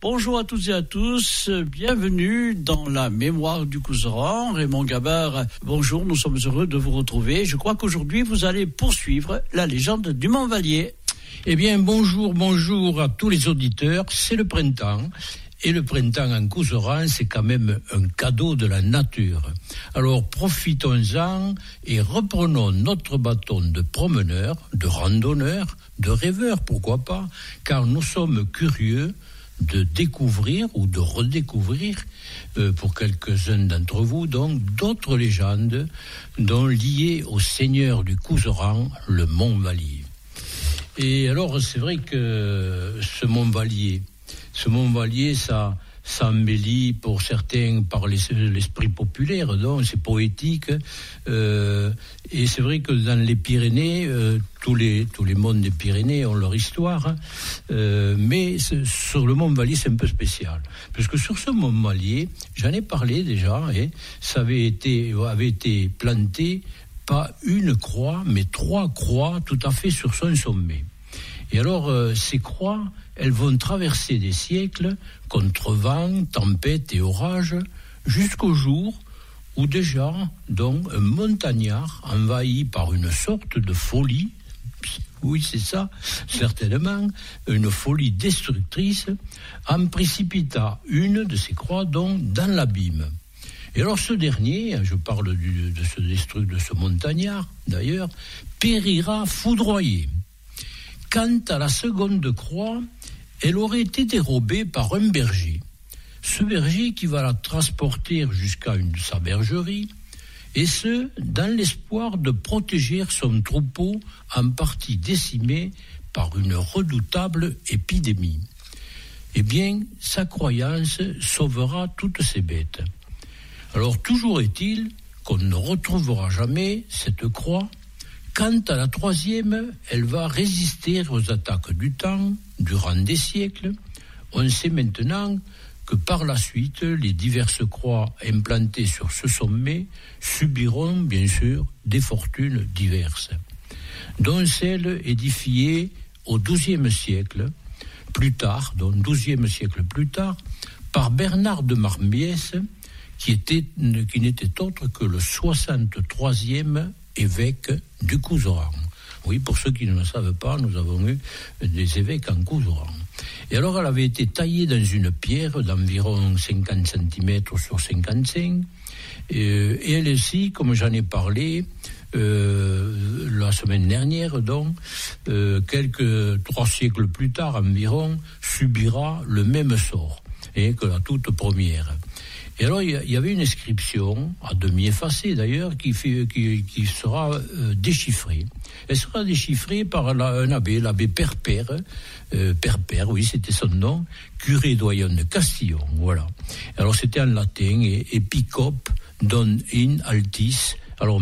Bonjour à toutes et à tous, bienvenue dans la mémoire du Couserans. Raymond Gabard, bonjour, nous sommes heureux de vous retrouver. Je crois qu'aujourd'hui vous allez poursuivre la légende du Mont-Vallier. Eh bien, bonjour à tous les auditeurs, c'est le printemps. Et le printemps en Couserans, c'est quand même un cadeau de la nature. Alors profitons-en et reprenons notre bâton de promeneur, de randonneur, de rêveur, pourquoi pas, car nous sommes curieux de découvrir ou de redécouvrir, pour quelques-uns d'entre vous, donc d'autres légendes dont liées au seigneur du Couserans, le Mont-Vallier. Et alors, c'est vrai que ce Mont-Vallier, ça embellit pour certains par l'esprit populaire, donc c'est poétique. Et c'est vrai que dans les Pyrénées, tous les monts des Pyrénées ont leur histoire. Mais sur le Mont-Vallier, c'est un peu spécial. Parce que sur ce Mont-Vallier, j'en ai parlé déjà, ça avait été planté pas une croix, mais 3 croix tout à fait sur son sommet. Et alors, ces croix, elles vont traverser des siècles, contre vent, tempête et orage, jusqu'au jour où déjà, donc, un montagnard, envahi par une sorte de folie, oui c'est ça, certainement, une folie destructrice, en précipita une de ces croix, donc, dans l'abîme. Et alors ce dernier, je parle de ce montagnard, d'ailleurs, périra foudroyé. Quant à la seconde croix, elle aurait été dérobée par un berger. Ce berger qui va la transporter jusqu'à sa bergerie, et ce, dans l'espoir de protéger son troupeau en partie décimé par une redoutable épidémie. Eh bien, sa croyance sauvera toutes ces bêtes. Alors, toujours est-il qu'on ne retrouvera jamais cette croix. Quant à la 3e, elle va résister aux attaques du temps durant des siècles. On sait maintenant que par la suite, les diverses croix implantées sur ce sommet subiront bien sûr des fortunes diverses, dont celle édifiée au XIIe siècle, plus tard, donc 12e siècle plus tard, par Bernard de Marmiès, qui n'était autre que le 63e évêque du Couserans. Oui, pour ceux qui ne le savent pas, nous avons eu des évêques en Couserans. Et alors, elle avait été taillée dans une pierre d'environ 50 cm sur 55. Et elle aussi, comme j'en ai parlé la semaine dernière, donc, 3 siècles plus tard environ, subira le même sort que la toute première. Et alors, il y avait une inscription, à demi effacée d'ailleurs, qui sera déchiffrée. Elle sera déchiffrée par un abbé, l'abbé Perpère, oui, c'était son nom, curé doyen de Castillon, voilà. Alors, c'était en latin, Epicop don in altis, alors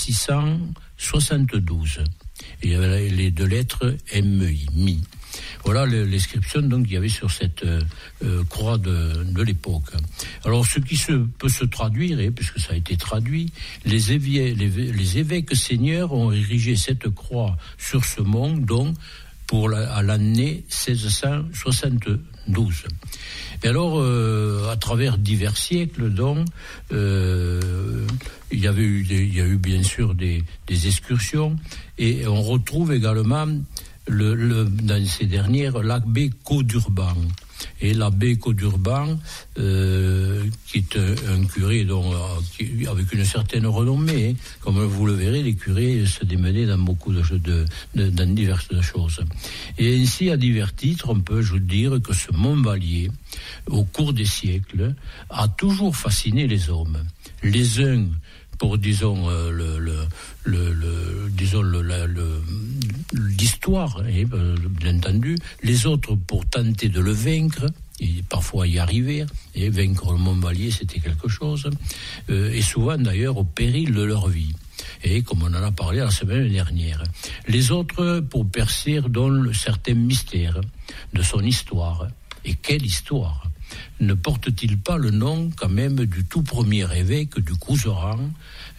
1672. Et il y avait les 2 lettres MI, mi. Voilà l'inscription donc qu'il y avait sur cette croix de l'époque. Alors ce qui peut se traduire, puisque ça a été traduit, les évêques seigneurs ont érigé cette croix sur ce mont donc à l'année 1672. Et alors à travers divers siècles donc il y a eu bien sûr des excursions, et on retrouve également dans ces dernières, l'abbé Caudurban. Et l'abbé Caudurban, qui est un curé avec une certaine renommée, comme vous le verrez, les curés se démenaient dans beaucoup dans diverses choses. Et ainsi, à divers titres, on peut dire que ce Mont-Vallier, au cours des siècles, a toujours fasciné les hommes. Les uns pour, disons, l'histoire, bien entendu, les autres pour tenter de le vaincre, et parfois y arriver, et vaincre le Mont-Vallier, c'était quelque chose, et souvent d'ailleurs au péril de leur vie. Et comme on en a parlé la semaine dernière, les autres pour percer dans certains mystères de son histoire. Et quelle histoire! ne porte-t-il pas le nom quand même du tout premier évêque du Couserans,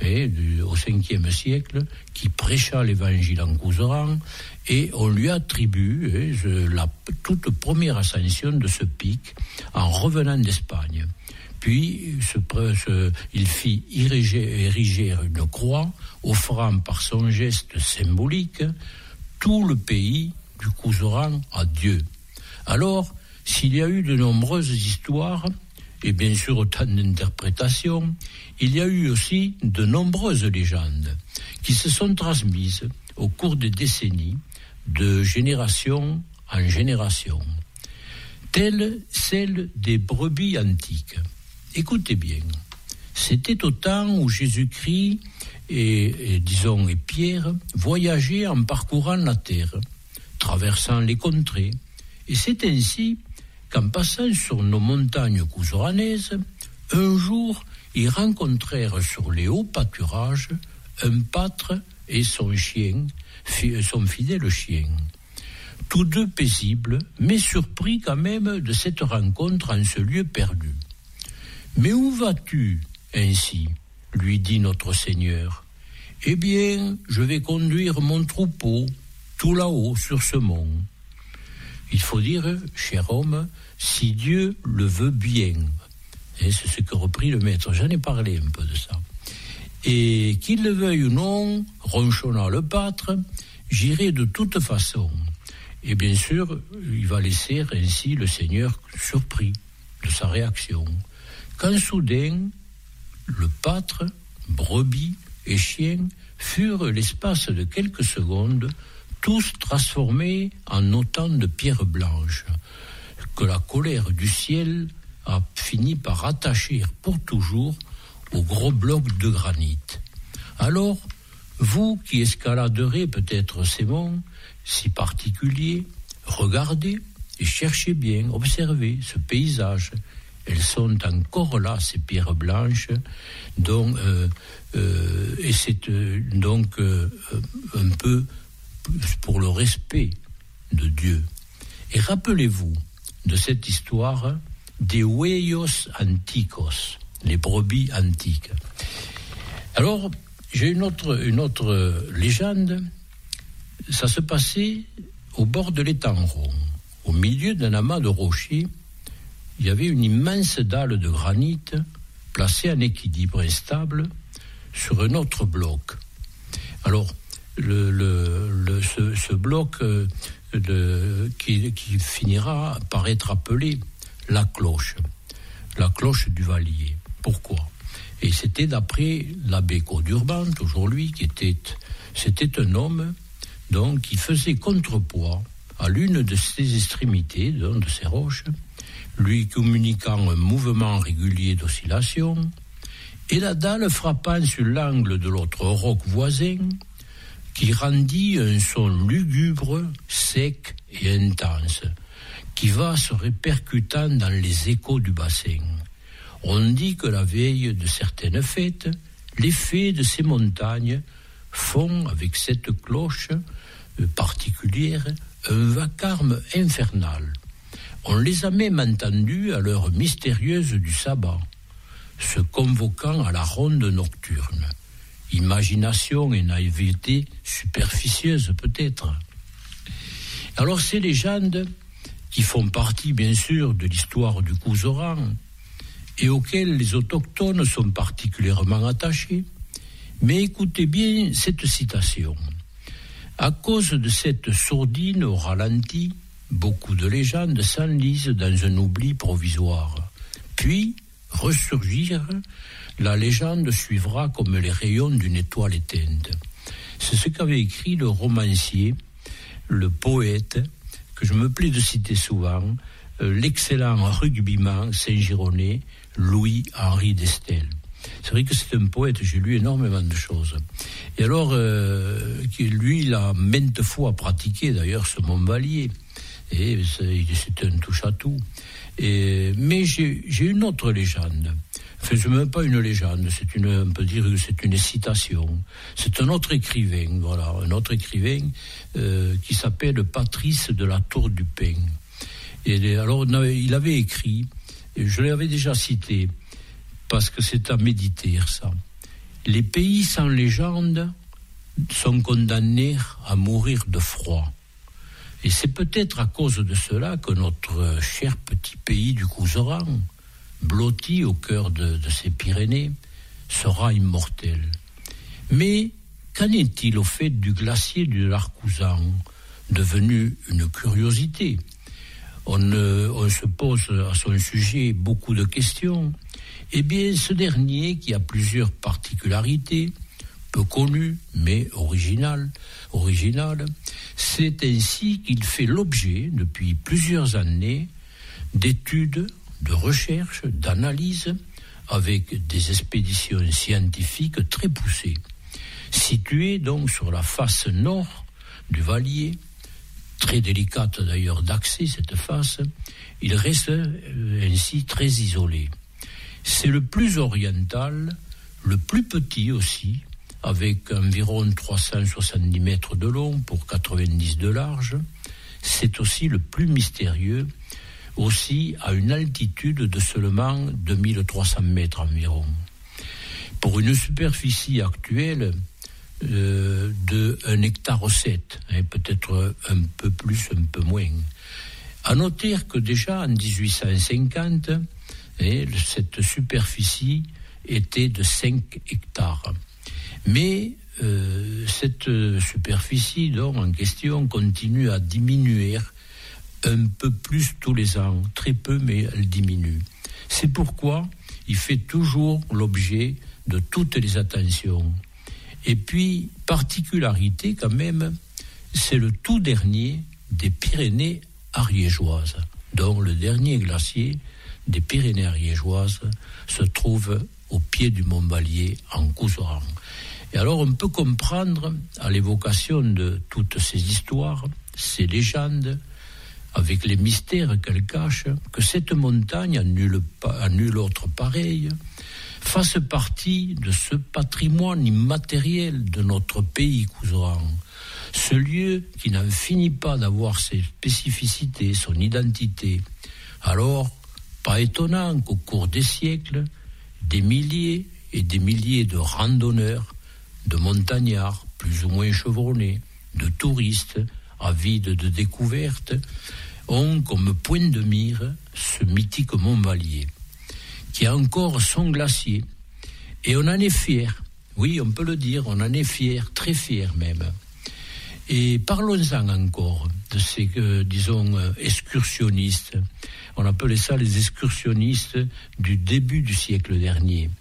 au 5e siècle, qui prêcha l'évangile en Couserans, et on lui attribue la toute première ascension de ce pic en revenant d'Espagne. Puis il fit ériger une croix, offrant par son geste symbolique tout le pays du Couserans à Dieu. Alors, s'il y a eu de nombreuses histoires, et bien sûr autant d'interprétations, il y a eu aussi de nombreuses légendes qui se sont transmises au cours des décennies, de génération en génération, telle celle des brebis antiques. Écoutez bien, c'était au temps où Jésus-Christ et Pierre voyageaient en parcourant la terre, traversant les contrées, et c'est ainsi qu'en passant sur nos montagnes couseranaises, un jour, ils rencontrèrent sur les hauts pâturages un pâtre et son chien, son fidèle chien. Tous deux paisibles, mais surpris quand même de cette rencontre en ce lieu perdu. « Mais où vas-tu ainsi ?» lui dit notre Seigneur. « Eh bien, je vais conduire mon troupeau tout là-haut sur ce mont. » Il faut dire, cher homme, si Dieu le veut bien. Et c'est ce que reprit le maître. J'en ai parlé un peu de ça. Et qu'il le veuille ou non, ronchonna le pâtre, j'irai de toute façon. Et bien sûr, il va laisser ainsi le Seigneur surpris de sa réaction. Quand soudain, le pâtre, brebis et chien furent l'espace de quelques secondes tous transformés en autant de pierres blanches que la colère du ciel a fini par attacher pour toujours au gros bloc de granit. Alors, vous qui escaladerez peut-être ces monts si particuliers, regardez et cherchez bien, observez ce paysage. Elles sont encore là, ces pierres blanches, et c'est donc un peu pour le respect de Dieu. Et rappelez-vous de cette histoire des huellos anticos, les brebis antiques. Alors, j'ai une autre légende. Ça se passait au bord de l'étang rond. Au milieu d'un amas de rochers, il y avait une immense dalle de granit placée en équilibre instable sur un autre bloc. Alors, ce bloc qui finira par être appelé la cloche du Vallier. Pourquoi ? Et c'était d'après l'abbé Codurban, aujourd'hui, c'était un homme donc qui faisait contrepoids à l'une de ses extrémités, de ces roches, lui communiquant un mouvement régulier d'oscillation, et la dalle frappant sur l'angle de l'autre roc voisin, qui rendit un son lugubre, sec et intense, qui va se répercutant dans les échos du bassin. On dit que la veille de certaines fêtes, les fées de ces montagnes font avec cette cloche particulière un vacarme infernal. On les a même entendus à l'heure mystérieuse du sabbat, se convoquant à la ronde nocturne. Imagination et naïveté superficieuse peut-être. Alors ces légendes, qui font partie bien sûr de l'histoire du Couserans, et auxquelles les autochtones sont particulièrement attachés, mais écoutez bien cette citation. À cause de cette sourdine au ralenti, beaucoup de légendes s'enlisent dans un oubli provisoire. Puis, ressurgir, la légende suivra comme les rayons d'une étoile éteinte. C'est ce qu'avait écrit le romancier, le poète, que je me plais de citer souvent, l'excellent rugbyman saint-gironnais Louis-Henri d'Estel. C'est vrai que c'est un poète, j'ai lu énormément de choses. Et alors, lui, il a maintes fois pratiqué d'ailleurs ce Montvallier. Et c'est un touche-à-tout. Mais j'ai une autre légende. Enfin, ce n'est même pas une légende, on peut dire que c'est une citation. C'est un autre écrivain, qui s'appelle Patrice de la Tour du Pin. Et alors, il avait écrit je l'avais déjà cité, parce que c'est à méditer, ça. Les pays sans légende sont condamnés à mourir de froid. Et c'est peut-être à cause de cela que notre cher petit pays du Couserans, blotti au cœur de ces Pyrénées, sera immortel. Mais qu'en est-il au fait du glacier de l'Arcousan, devenu une curiosité? On se pose à son sujet beaucoup de questions. Eh bien, ce dernier, qui a plusieurs particularités, peu connues, mais originales, c'est ainsi qu'il fait l'objet, depuis plusieurs années, d'études, de recherches, d'analyses, avec des expéditions scientifiques très poussées. Situé donc sur la face nord du Vallier, très délicate d'ailleurs d'accès cette face, il reste ainsi très isolé. C'est le plus oriental, le plus petit aussi, avec environ 370 mètres de long pour 90 de large. C'est aussi le plus mystérieux, aussi à une altitude de seulement 2300 mètres environ. Pour une superficie actuelle de 1,7 hectare, peut-être un peu plus, un peu moins. À noter que déjà en 1850, cette superficie était de 5 hectares. Mais cette superficie donc, en question continue à diminuer un peu plus tous les ans, très peu, mais elle diminue. C'est pourquoi il fait toujours l'objet de toutes les attentions. Et puis, particularité quand même, c'est le tout dernier des Pyrénées ariégeoises, dont le dernier glacier des Pyrénées ariégeoises se trouve au pied du Mont Vallier, en Couserans. Et alors, on peut comprendre, à l'évocation de toutes ces histoires, ces légendes, avec les mystères qu'elle cache, que cette montagne, à nul autre pareil, fasse partie de ce patrimoine immatériel de notre pays Couserans. Ce lieu qui n'en finit pas d'avoir ses spécificités, son identité. Alors, pas étonnant qu'au cours des siècles, des milliers et des milliers de randonneurs, de montagnards plus ou moins chevronnés, de touristes avides de découvertes, ont comme point de mire ce mythique Mont Vallier, qui a encore son glacier. Et on en est fier. Oui, on peut le dire, on en est fier, très fier même. Et parlons-en encore de ces, excursionnistes. On appelait ça les excursionnistes du début du siècle dernier.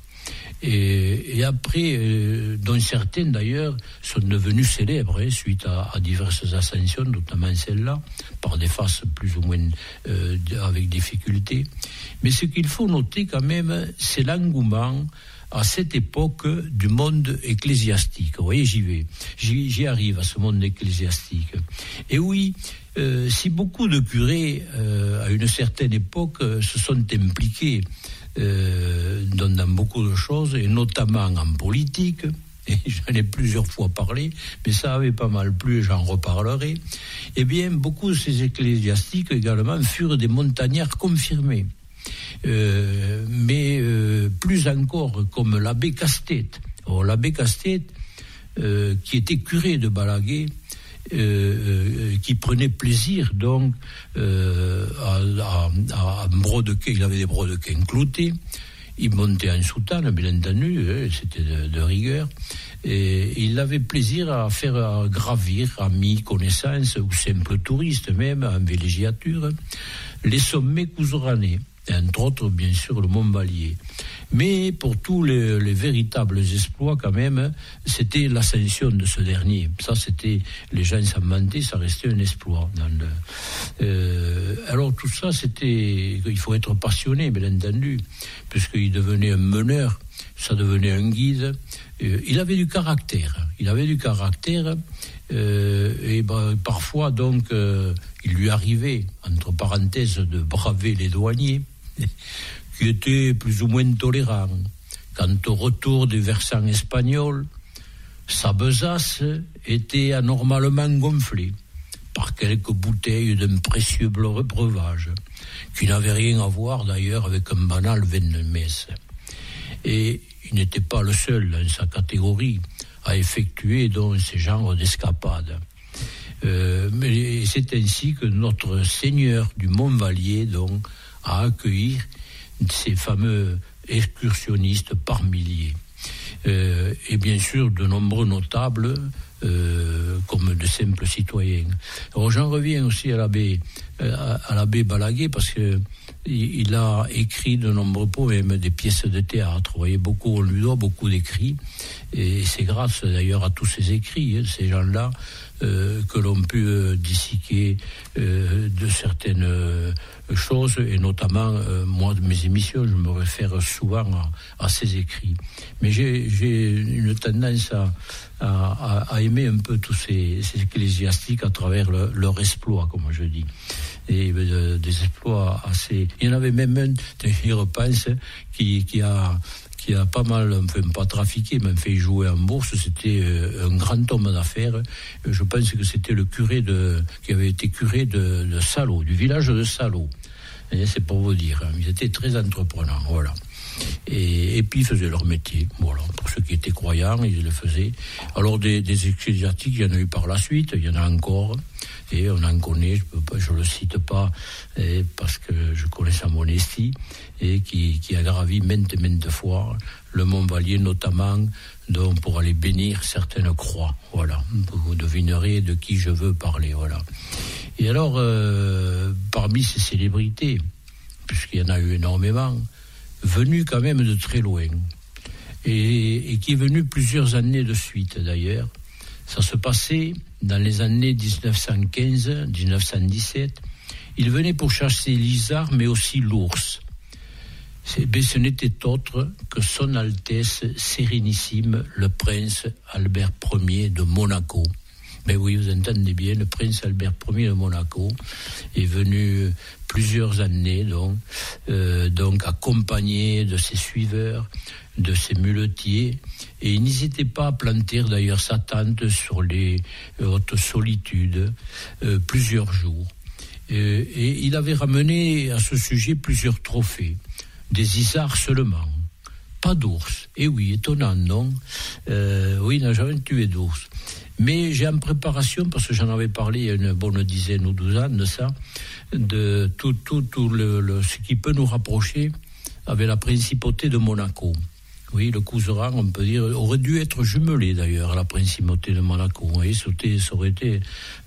Et après, dont certains d'ailleurs sont devenus célèbres suite à diverses ascensions, notamment celle-là, par des faces plus ou moins avec difficulté. Mais ce qu'il faut noter quand même, c'est l'engouement à cette époque du monde ecclésiastique. Vous voyez, j'y arrive à ce monde ecclésiastique. Et oui, si beaucoup de curés à une certaine époque se sont impliqués dans beaucoup de choses, et notamment en politique, et j'en ai plusieurs fois parlé, mais ça avait pas mal plu et j'en reparlerai, eh bien, beaucoup de ces ecclésiastiques également furent des montagnards confirmés. Mais plus encore, comme l'abbé Castet. Or, l'abbé Castet, qui était curé de Balaguer, qui prenait plaisir donc à brodequer, il avait des brodequins cloutés, il montait en soutane, bien entendu, c'était de rigueur, et il avait plaisir à faire gravir, amis, connaissances, ou simples touristes même, en villégiature, les sommets couseranais, entre autres, bien sûr, le Mont Vallier. Mais pour tous les véritables exploits, quand même, c'était l'ascension de ce dernier. Ça, c'était, les gens s'en mentaient, ça restait un exploit. Alors, tout ça, c'était, il faut être passionné, bien entendu, puisqu'il devenait un meneur, ça devenait un guide. Il avait du caractère. Et parfois, donc, il lui arrivait, entre parenthèses, de braver les douaniers, qui étaient plus ou moins tolérants. Quant au retour du versant espagnol, sa besace était anormalement gonflée. par quelques bouteilles d'un précieux breuvage, qui n'avait rien à voir d'ailleurs avec un banal vin de messe. Et il n'était pas le seul dans sa catégorie à effectuer donc ces genres d'escapades. Mais c'est ainsi que notre Seigneur du Mont-Vallier donc a accueilli ces fameux excursionnistes par milliers. Et bien sûr de nombreux notables comme de simples citoyens. Alors j'en reviens aussi à l'abbé Balaguer parce que il a écrit de nombreux poèmes, des pièces de théâtre. Vous voyez, on lui doit beaucoup d'écrits, et c'est grâce d'ailleurs à tous ces écrits, ces gens-là, que l'on peut disséquer de certaines choses, et notamment, moi, de mes émissions, je me réfère souvent à ces écrits. Mais j'ai une tendance à aimer un peu tous ces ecclésiastiques à travers leur exploit, comme je dis. Et des exploits assez... Il y en avait même un, j'y repense, qui a pas mal, enfin pas trafiqué, mais fait jouer en bourse. C'était un grand homme d'affaires. Je pense que c'était le curé qui avait été curé de Salaux, du village de Salaux. Et c'est pour vous dire, ils étaient très entreprenants, voilà. Et puis ils faisaient leur métier, voilà. Pour ceux qui étaient croyants, ils le faisaient. Alors des ecclésiastiques, il y en a eu par la suite, il y en a encore, et on en connaît, je le cite pas, parce que je connais sa modestie, et qui a gravi maintes fois le Mont-Vallier, notamment donc pour aller bénir certaines croix, voilà. Vous devinerez de qui je veux parler, voilà. Et alors, parmi ces célébrités, puisqu'il y en a eu énormément, venu quand même de très loin, et qui est venu plusieurs années de suite d'ailleurs. Ça se passait dans les années 1915-1917. Il venait pour chasser l'isard, mais aussi l'ours. Ce n'était autre que son Altesse Sérénissime, le prince Albert Ier de Monaco. Mais oui, vous entendez bien, le prince Albert Ier de Monaco est venu plusieurs années, donc accompagné de ses suiveurs, de ses muletiers, et il n'hésitait pas à planter d'ailleurs sa tente sur les hautes solitudes plusieurs jours. Et il avait ramené à ce sujet plusieurs trophées, des isards seulement, pas d'ours. Et oui, étonnant, non? Oui, il n'a jamais tué d'ours. Mais j'ai en préparation, parce que j'en avais parlé il y a une bonne dizaine ou 12 ans de ça, de tout ce qui peut nous rapprocher avec la principauté de Monaco. Oui, le Couserans, on peut dire, aurait dû être jumelé d'ailleurs à la principauté de Monaco. Oui, ça aurait été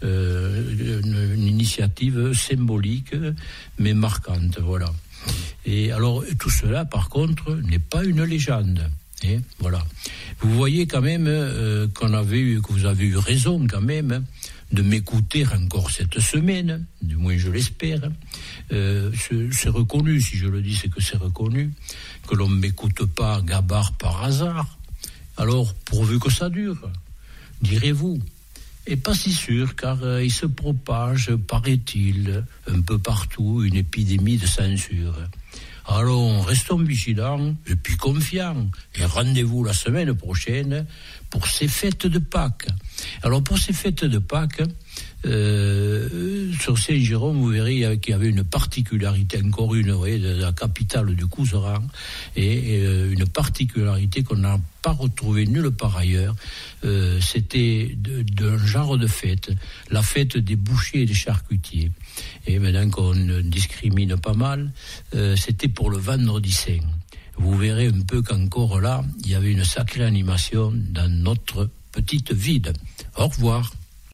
une initiative symbolique, mais marquante, voilà. Et alors, tout cela, par contre, n'est pas une légende. Et voilà. Vous voyez quand même que vous avez eu raison quand même de m'écouter encore cette semaine, du moins je l'espère. C'est reconnu, si je le dis, c'est que c'est reconnu, que l'on ne m'écoute pas gabard par hasard. Alors, pourvu que ça dure, direz-vous. Et pas si sûr, car il se propage, paraît-il, un peu partout, une épidémie de censure. Alors, restons vigilants et puis confiants. Et rendez-vous la semaine prochaine pour ces fêtes de Pâques. Alors, pour ces fêtes de Pâques, sur Saint-Jérôme, vous verrez qu'il y avait une particularité, encore une, de la capitale du Couserans, et une particularité qu'on n'a pas retrouvée nulle part ailleurs. C'était d'un genre de fête, la fête des bouchers et des charcutiers. Et maintenant qu'on discrimine pas mal, c'était pour le vendredi saint. Vous verrez un peu qu'encore là, il y avait une sacrée animation dans notre petite ville. Au revoir.